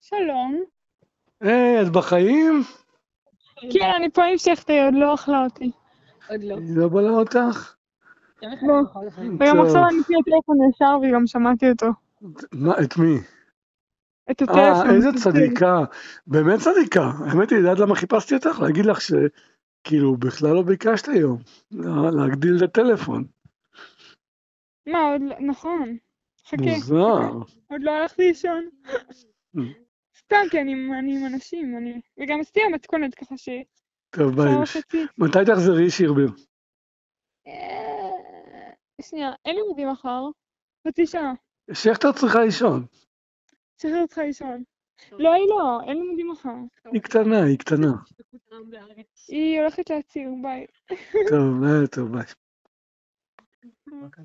שלום. היי, את בחיים? כן, אני פה עם שכטי, עוד לא אכלה אותי. עוד לא. היא לא בלה אותך? לא. וגם עכשיו אני לפי הטלפון ישר וגם שמעתי אותו. מה, את מי? את הטלפון. איזה צדיקה. באמת צדיקה. האמת היא, יודעת למה חיפשתי אותך? להגיד לך שכאילו בכלל לא ביקשת היום. להגדיל את הטלפון. מה, עוד לא, נכון. חכה. מוזר. עוד לא הלכתי לישון. סתם, כי אני עם אנשים, וגם עשיתי המתכונת ככה ש... טוב, ביי. 1:30. מתי תחזרי שירביר? שנייה, אין לימודים מחר. חצי שעה. שכטר צריכה לישון. שכחתי אותך לישון. לא, היא לא, אין לימודים מחר. היא קטנה, היא קטנה. היא הולכת להציר, ביי. טוב, ביי.